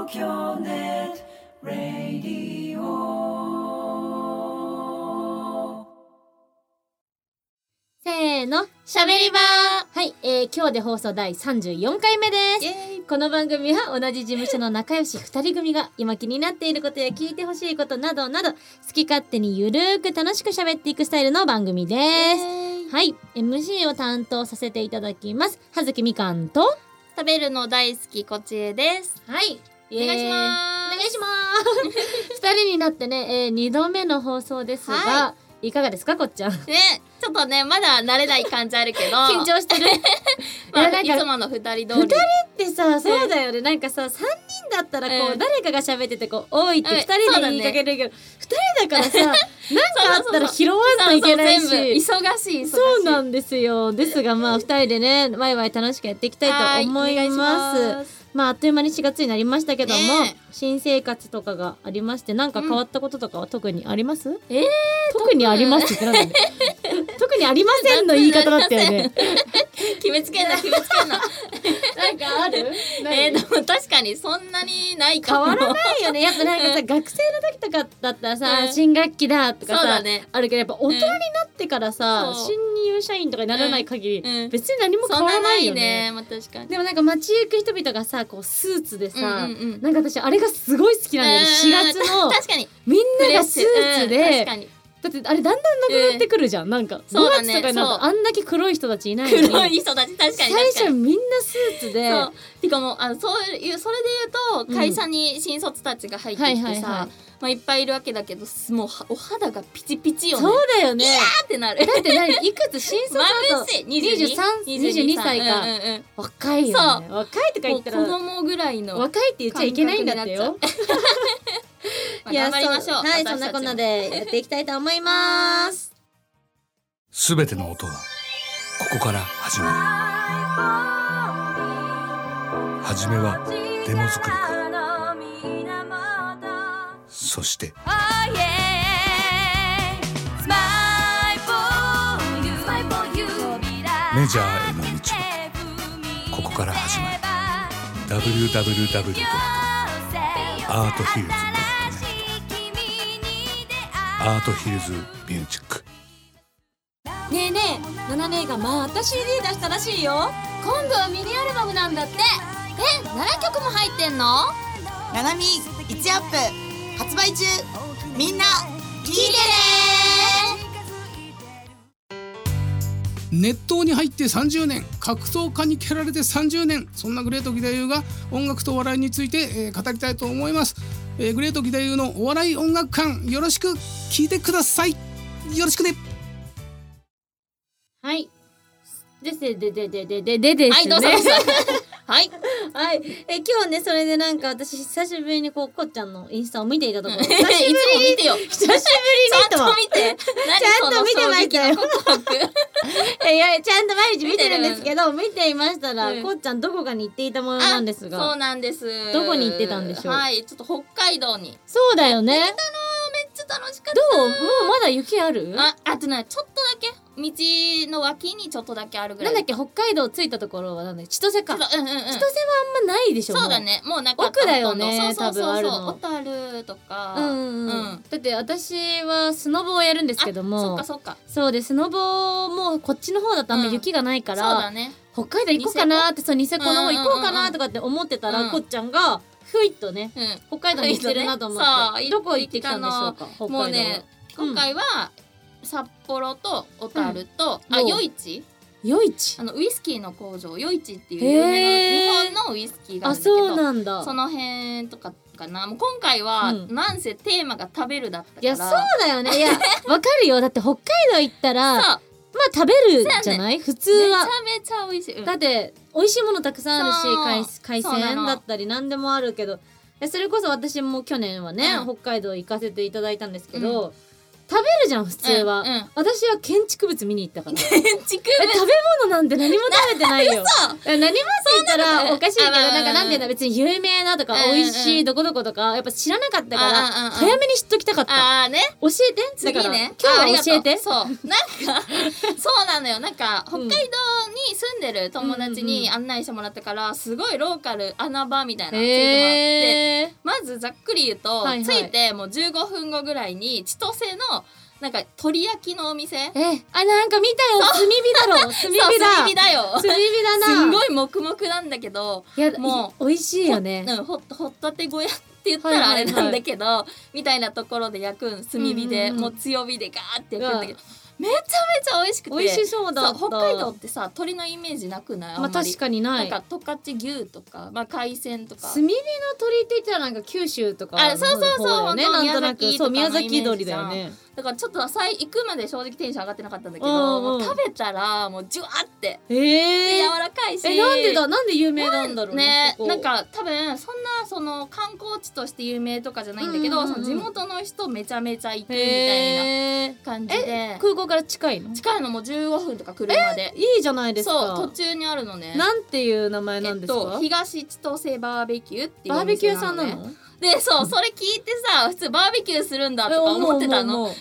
東京ネットラディオ。 せーの、しゃべり場。はい、今日で放送第34回目です。この番組は同じ事務所の仲良し2人組が今気になっていることや聞いてほしいことなどなど好き勝手にゆるーく楽しく喋っていくスタイルの番組です。はい、MC を担当させていただきます葉月みかんと食べるの大好きこちえです。 はい、 お願いします。 お願いします2人になってね、2度目の放送ですが、いかがですかこっちゃん。 ね、ちょっとねまだ慣れない感じあるけど緊張してるまあ、 いいつもの2人通り。 2人ってさ、そうだよね、なんかさ3人だったらこう、誰かが喋っててこう多いって2人で言いかけるけど、2人だからさなんかあったら拾わんといけないし、 忙しい。 そうなんですよ。ですがまあ2人でねワイワイ楽しくやっていきたいと思います。まああっという間に4月になりましたけども、新生活とかがありまして、なんか変わったこととかは特にあります？特にありますって言ってなんだね特にありませんの言い方だったよね決めつけんななんかある？ でも確かにそんなにないかも。 変わらないよね。やっぱなんかさ学生の時とかだったらさ、新学期だとかさ、あるけどやっぱ大人になってからさ、新入社員とかにならない限り、別に何も変わらないよね。 まあ、確かに。 でもなんか街行く人々がさこうスーツでさ、なんか私あれがすごい好きなんだよ。4月の確かにみんながスーツで、 確かにだってあれだんだんなくなってくるじゃん、なんか5月とかになるとあんだけ黒い人たちいないのに、 黒い人たち確かに最初みんなスーツで、 てかもうそれで言うと会社に新卒たちが入ってきてさ、まあ、いっぱいいるわけだけど、もうお肌がピチピチよね。 そうだよね。 いやーってなる。 だっていくつ新卒だと22歳か、若いよね。若いとか言ったら子供ぐらいの若いって言っちゃいけないんだってよ頑張りましょう。 はい、そんなこんなでやっていきたいと思います。 すべての音はここから始まる。はじめはデモ作りから、そしてメジャーへの道はここから始まる。 www.arthillz.net アートヒルズミュージック。 ねえねえ、ナナ姉がまた CD 出したらしいよ。今度はミニアルバムなんだって。 7曲も入ってんの？ ナナミ1アップ発売中。みんな聞いてね。 熱湯に入って30年、格闘家に蹴られて30年、そんなグレート義太夫が音楽と笑いについて、語りたいと思います。グレート義太夫のお笑い音楽館、よろしく聞いてください。よろしくね。 はい。ですね。 はい、どうぞはいはい、今日ねそれでなんか私久しぶりにこっちゃんのインスタを見ていたところ、 久しぶりに見てよ。 久しぶりにちゃんと見て。 ちゃんと見てましたよ。いやちゃんと毎日見てるんですけど、見ていましたら、こっちゃんどこかに行っていたものなんですが。 そうなんです。 どこに行ってたんでしょう。 はい、ちょっと北海道に。 そうだよね。 めっちゃ楽しかった。 どう？もうまだ雪ある？ あとねちょっとだけ道の脇にちょっとだけあるぐらい。 なんだっけ、北海道着いたところはなんだっけ、千歳か。千歳はあんまないでしょ。 そうだね、もうなんか奥だよね。 多分あるの。 小樽とか。 だって私はスノボをやるんですけども。 そっか。 そうでスノボもこっちの方だとあんま雪がないから。そうだね。 北海道行こうかなって、そうニセコの方行こうかなとかって思ってたら、こっちゃんがふいっとね、北海道に行ってるなと思って。どこ行ってきたんでしょうか。北海道。もうね、 今回は札幌と小樽と余市。ウイスキーの工場余市っていう有名な日本のウイスキーがあるんだけど、 そうなんだ。 その辺とかかな。もう今回はなんせテーマが食べるだったから。 いやそうだよね。いやわかるよ。だって北海道行ったらまあ食べるじゃない、普通は。 めちゃめちゃ美味しい。 だって美味しいものたくさんあるし、海鮮だったり何でもあるけど、それこそ私も去年はね、北海道行かせていただいたんですけど、 食べるじゃん普通は、私は建築物見に行ったから建築食べ物なんて何も食べてないよ何もって言ったらおかしいけどなんていうんだ別に有名なとか美味しいどこどことかやっぱ知らなかったから早めに知っときたかった。教えてだから今日は教えて。 そうなんかそうなのよ。なんか北海道に住んでる友達に案内してもらったからすごいローカル穴場みたいなついてもらってまずざっくり言うと着いてもう15分後ぐらいに千歳のなんか鶏焼きのお店なんか見たよ炭火だろ炭火だよ炭火だなすごい黙々なんだけどもう美味しいよねほったて小屋って言ったらあれなんだけどみたいなところで焼くん炭火でもう強火でガーって焼くんだけどめちゃめちゃ美味しくて美味しそうだった。 北海道ってさ鶏のイメージなくない？ まあ確かにない。 なんか十勝牛とか、まあ、海鮮とか炭火の鶏って言ったらなんか九州とかのそうなんとなくそう宮崎鶏だよね。 だからちょっと行くまで正直テンション上がってなかったんだけど、もう食べたらもうジュワって柔らかいしなんで有名なんだろうね。 なんか多分その観光地として有名とかじゃないんだけど、その地元の人めちゃめちゃ行くみたいな感じで空港から近いのもう 15分とか車でいいじゃないですか。 そう途中にあるのね。 なんていう名前なんですか？ 東千歳バーベキューっていうバーベキューさんなの？ でそれ聞いてさ普通バーベキューするんだとか思ってたの。この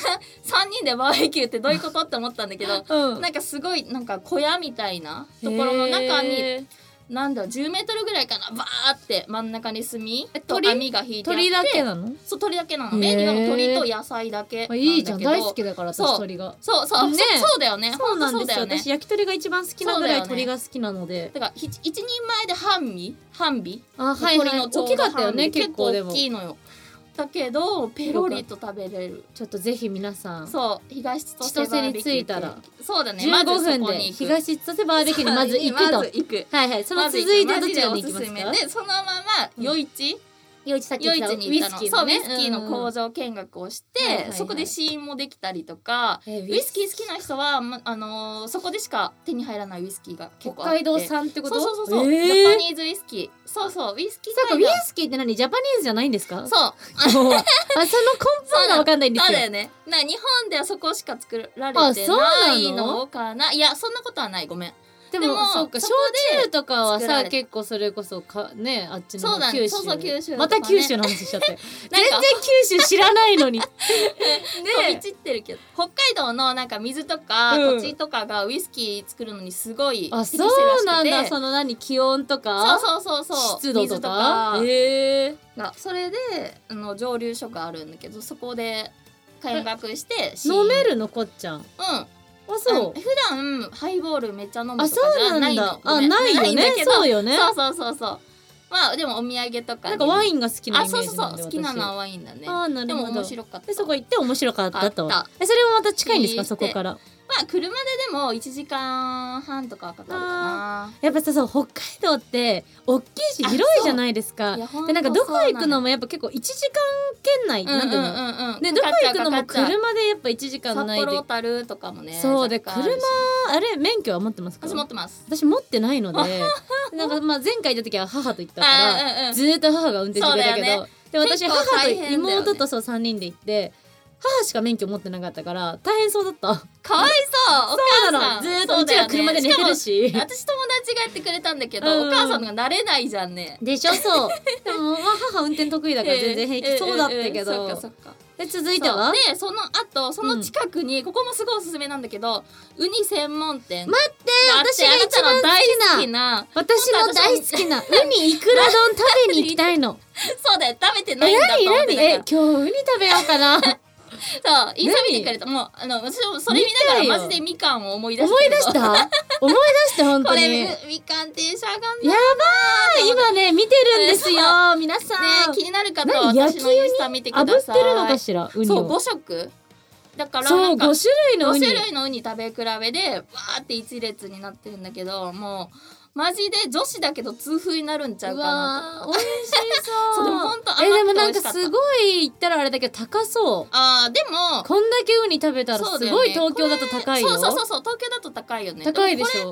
3人でバーベキューってどういうことって思ったんだけど、なんかすごいなんか小屋みたいなところの中になんだ10メートルぐらいかなバーって真ん中に炭と網が引いてあって鳥だけなの？そう鳥だけなの。メニューの鳥と野菜だけなんだけど。 いいじゃん大好きだから私鳥が。そうだよね。 そうなんですよ。私焼き鳥が一番好きなぐらい鳥が好きなので。 だから一人前で半尾鳥の大きかったよね結構でも。 大きいのよ。だけどペロリと食べれる。 ちょっとぜひ皆さん東千歳に着いたらそうだね 15分で東千歳バーベキューにまず行くとその続いてどちらに行きますか？ でそのまま余市に行ったのウイスキーの工場見学をしてそこで試飲もできたりとかウイスキー好きな人はそこでしか手に入らないウイスキーが結構あって北海道産ってこと？ そうジャパニーズウイスキーウイスキーウイスキーって何ジャパニーズじゃないんですか？ そうその根本が分かんないんですよ。 そうだよね。日本ではそこしか作られてないのかな。いやそんなことはないごめん。 でもそうか焼酎とかはさ結構それこそねあっちの九州また九州の話しちゃって全然九州知らないのに飛び散ってるけど北海道のなんか水とか土地とかがウイスキー作るのにすごい適してるらしくてそうなんだ。その気温とか湿度とかそれで蒸留所があるんだけどそこで見学して飲めるのこっちゃん。そう普段ハイボールめっちゃ飲むとかじゃないの。 ないよね。そうよね。 そうまあでもお土産とかなんかワインが好きなイメージなんで好きなのはワインだね。でも面白かった。 そこ行って面白かったと。それもまた近いんですかそこから？ まあ車ででも1時間半とかかかるかな。 やっぱさ北海道って大きいし広いじゃないですか。でなんかどこ行くのもやっぱ結構1時間圏内なんていうのでどこ行くのも車でやっぱ1時間ないで札幌タルとかもね。 そうで車あれ免許は持ってますか？ 私持ってます。 私持ってないのでなんかまあ前回行った時は母と行ったからずっと母が運転してくれたけどで私母と妹と3人で行って母しか免許持ってなかったから大変そうだった。 かわいそう。お母さんずっとうちら車で寝てるし私友達がやってくれたんだけどお母さんが慣れないじゃんね。 でしょそうでもまあ母運転得意だから全然平気そうだったけどそっかで続いてはでその後その近くにここもすごいおすすめなんだけどウニ専門店待って私が一番好きな私も大好きなウニいくら丼食べに行きたいのそうだよ食べてないんだと思ってたから今日ウニ食べようかなそうインスタ見てくれたもう私もそれ見ながらマジでみかんを思い出した思い出して本当にこれみかんテンション上がんやばい今ね見てるんですよ皆さんね気になる方は私のインスタ見てください。 炙ってるのかしらウニをそう5色だからそう5種類のウニ 5種類のウニ食べ比べでわーって一列になってるんだけどもうマジで女子だけど痛風になるんちゃうかなと。 美味しそうそうでも本当甘くて美でもなん味しかった。 かすごい言ったらあれだけど高そうでもこんだけウニ食べたらすごい東京だと高いよ。 そう東京だと高いよね。 高いでしょ。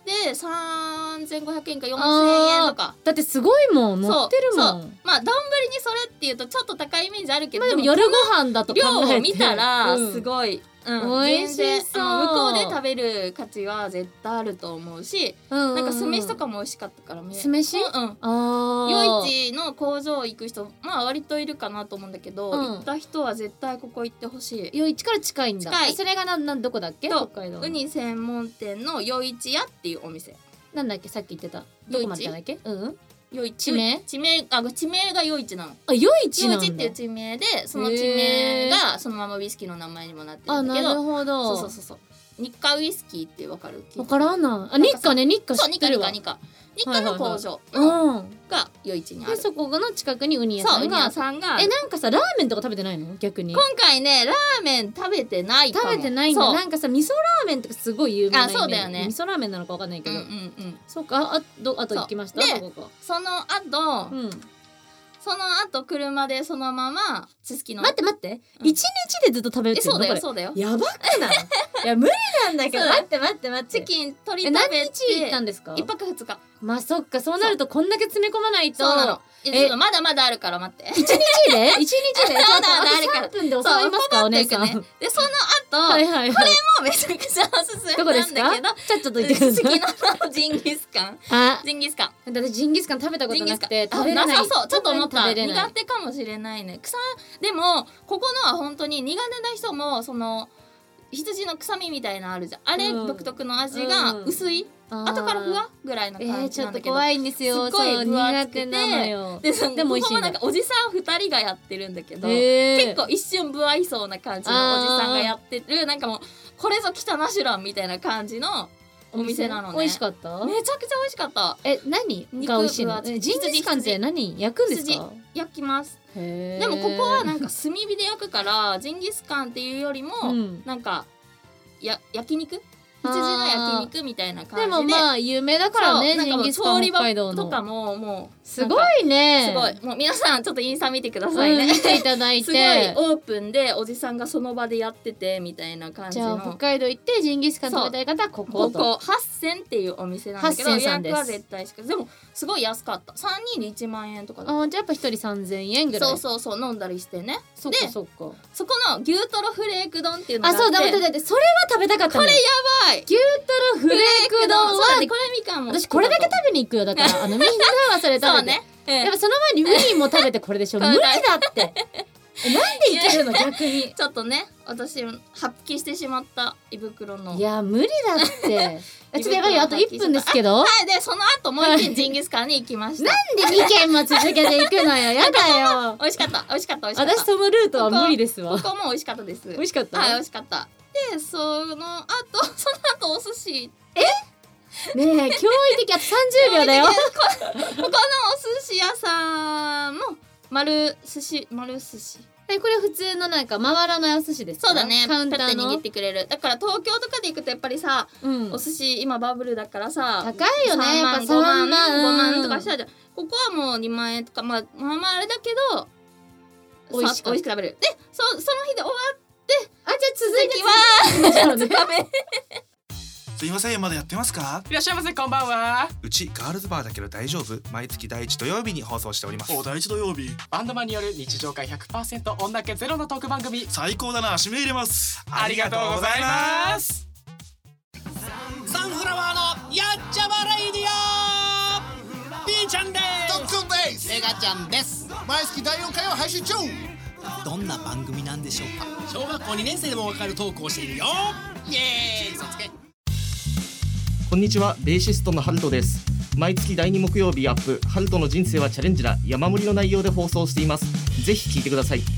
で3500円か4000円とか。 だってすごいもん乗ってるもん。 そうまあ丼にそれっていうとちょっと高いイメージあるけど、 まあ、でも夜ご飯だと考えて量を見たらすごい、 美味しそう。 向こうで食べる価値は絶対あると思うし、なんか酢飯とかも美味しかったからね。 酢飯？ 夜市の工場行く人まあ割といるかなと思うんだけど、行った人は絶対ここ行ってほしい。 夜市から近いんだ。 近い。 それがどこだっけ？北海道。 ウニ専門店の夜市屋っていうお店。 なんだっけさっき言ってた。どこまでだっけ？夜市。地名が夜市なの。あ、夜市なんだ。夜市っていう地名で、その地名がそのままウイスキーの名前にもなってるんだけど。 あ、なるほど。 そう日課ウイスキーってわかる？ わからんな。あ、日課ね、日課知ってるわ。 日課の工場が夜市にある。 でそこの近くにウニ屋さんが。なんかさラーメンとか食べてないの？逆に。 今回ねラーメン食べてないかも。 食べてないんだ。なんかさ味噌ラーメンとかすごい有名なイメージ。 そうだよね。 味噌ラーメンなのかわかんないけど。そうか。あと行きました。 でその後車でそのまますすきの。 待って一日でずっと食べるってこと？ そうだよ。 やばくない？いや無理なんだけど。待ってチキン鶏食べて何日行ったんですか？ 1泊2日。 まあそっか、そうなるとこんだけ詰め込まないと。 そうなの。まだまだあるから待って。 一日でまだあるから 3分で収まりますかお姉さん。 でその後これもめちゃくちゃおすすめなんだけど、 ちょっと言ってください。 好きなジンギスカン。ジンギスカン。 私ジンギスカン食べたことなくて食べれない。 なさそう。ちょっと思った。苦手かもしれないね。でもここのは本当に苦手な人もその羊の臭みみたいなのあるじゃん。あれ独特の味が薄い。後からふわぐらいの感じなんだけど、 ちょっと怖いんですよ。 すごい苦手なのよ。 でも美味しい。なんかおじさん2人がやってるんだけど、結構一瞬不愛想な感じのおじさんがやってる、なんかもうこれぞ北ナシュランみたいな感じのお店なのね。 美味しかった？ めちゃくちゃ美味しかった。 何が美味しいの？ジンギスカンって何焼くんですか？ 焼きます。でもここはなんか炭火で焼くからジンギスカンっていうよりもなんか焼肉？羊の焼肉みたいな感じで。でもまあ有名だからね、ジンギスカン北海道の。 とかももうすごいね。 すごい。もう皆さんちょっとインスタ見てくださいね。 見ていただいて。 すごいオープンでおじさんがその場でやっててみたいな感じの。 じゃあ北海道行ってジンギスカン食べたい方はここハッセンっていうお店なんだけど、予約は絶対しか。でもすごい安かった。3人で1万円とかだった。 じゃあやっぱ1人3000円ぐらい。 そう飲んだりしてね。 そっかそっか。 そこの牛トロフレーク丼っていうのがあって。 そうだそれは食べたかったの。 これやばい。 牛トロフレーク丼はこれみかんも私これだけ食べに行くよ。だからみんなはそれ食べて。やっぱその前にウニも食べてこれでしょ。無理だって。なんでいけるの逆に。 ちょっとね私発揮してしまった胃袋の。 いや無理だって。ちょっとやばいよ、あと1分ですけど。 でその後もう1軒ジンギスカンに行きました。 なんで2軒も続けて行くのよ。やだよ。 美味しかった。 私そのルートは無理ですわ。 ここも美味しかったです。 美味しかった。 はい美味しかった。でその後お寿司。 ねえ驚異的。あと30秒だよ。 ここのお寿司屋さんの丸寿司。これ普通のなんか回らないお寿司ですか？ そうだね。 カウンターの握ってくれる。だから東京とかで行くとやっぱりさ、お寿司今バブルだからさ高いよね。やっぱ 5万とかしたじゃん。ここはもう2万円とかまああれだけど美味しく食べる。でその日で終わって、 じゃあ続きはすいません、まだやってますか？ いらっしゃいませ、こんばんは。 うちガールズバーだけど大丈夫？毎月第1土曜日に放送しております。 第1土曜日。バンドマンによる日常会 100% 女気ゼロのトーク番組。 最高だな、締め入れます。 ありがとうございます。 サンフラワーのやっちゃまレイディオ。 B ちゃんです。 特訓です。 メガちゃんです。 毎月第4回を配信中。 どんな番組なんでしょうか？小学校2年生でもわかるトークをしているよ。イエーイ。嘘つけ。 こんにちは、ベーシストのハルトです。毎月第2木曜日アップ、ハルトの人生はチャレンジだ、山盛りの内容で放送しています。ぜひ聞いてください。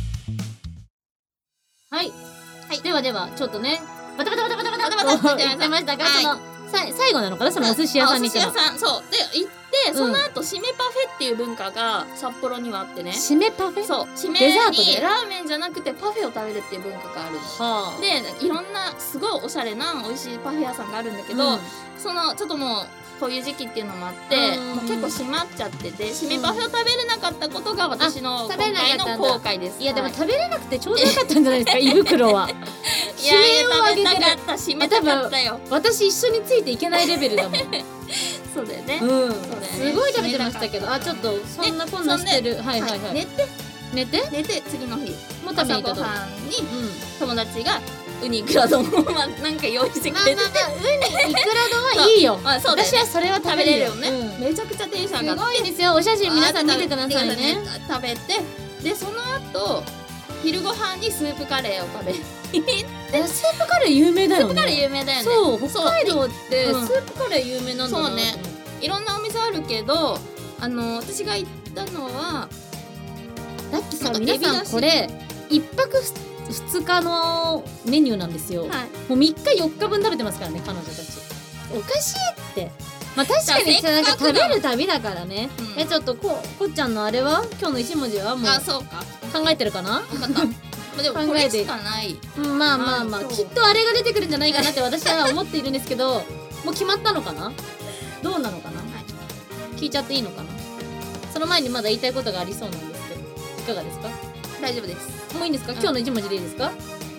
はいではちょっとねバタ言ってましたが、その最後なのかな、そのお寿司屋さんに行ったの。 そうで行ってその後締めパフェっていう文化が札幌にはあってね。 締めパフェ？ そう、締めにラーメンじゃなくてパフェを食べるっていう文化がある。でいろんなすごいおしゃれな美味しいパフェ屋さんがあるんだけど、そのちょっともうこういう時期っていうのもあってもう結構閉まっちゃってて、締めパフェを食べれなかったことが私の今回の後悔です。 いやでも食べれなくてちょうどよかったんじゃないですか胃袋は。 悲鳴を上げてる。 締めたかったよ。 私一緒についていけないレベルだもん。 そうだよね。 すごい食べてましたけど、ちょっとそんなこんなしてる。はいはいはい。寝て次の日もう食べに行ったと。 朝ごはんに友達がウニいくら丼をなんか用意してくれてて、 ウニいくら丼はいいよ。私はそれは食べれるよね。めちゃくちゃテンション上がって。 すごいですよ。お写真皆さん見てくださいね。 食べて、でその後昼ご飯にスープカレーを食べ。 スープカレー有名だよね。 スープカレー有名だよね。 そう、北海道ってスープカレー有名なんだな。 そうね。いろんなお店あるけど、私が行ったのはだってさ、皆さんこれ1泊2日のメニューなんですよ。もう3日4日分食べてますからね、彼女たち。おかしいって。まあ確かになんか食べる旅だからね。ちょっとこっちゃんのあれは今日の1文字はもう考えてるかな。 でもこれしかない。 まあきっとあれが出てくるんじゃないかなって私は思っているんですけど、もう決まったのかな。どうなのかな。聞いちゃっていいのかな。その前にまだ言いたいことがありそうなんですけど、いかがですか。 大丈夫です。 もういいんですか。今日の1文字でいいですか。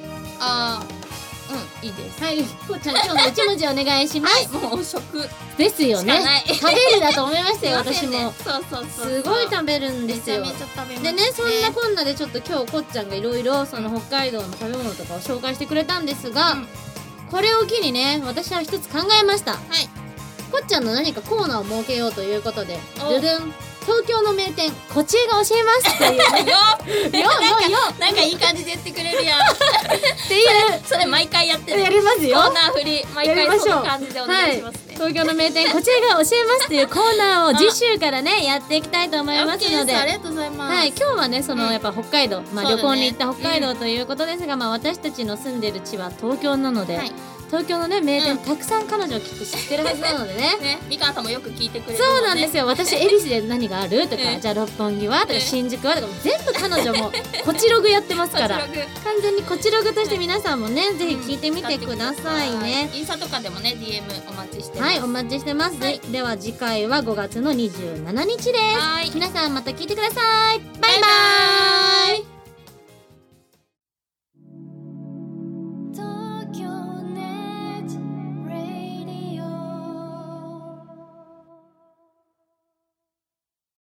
いいです。 はい、こうちゃん今日の1文字お願いします。 もう食ですよね。食べるだと思いましたよ私も。 そうすごい食べるんですよ。 めちゃめちゃ食べます。 でね、そんなこんなでちょっと今日こっちゃんがいろいろその北海道の食べ物とかを紹介してくれたんですが、これを機にね、私は一つ考えました。こっちゃんの何かコーナーを設けようということで、ルルン東京の名店こちえが教えますっていうね。 なんかいい感じで言ってくれるやん。 っていうそれ毎回やってる。 やりますよ。 コーナー振り毎回その感じでお願いしますね。 東京の名店こちえが教えますっていうコーナーを次週からねやっていきたいと思いますので。 ありがとうございます。 はい、今日はねそのやっぱ北海道、旅行に行った北海道ということですが、私たちの住んでる地は東京なので。東京のね名店たくさん彼女きっと知ってるはずなのでね。 みかんさんもよく聞いてくれる。 そうなんですよ。私恵比寿で何があるとか、じゃあ六本木はとか新宿はとか全部彼女もこちログやってますから、完全にこちログとして皆さんもねぜひ聞いてみてくださいね。 インスタとかでもね DM お待ちしてます。 はい、お待ちしてます。では次回は5月の27日です。皆さんまた聞いてください。バイバーイ。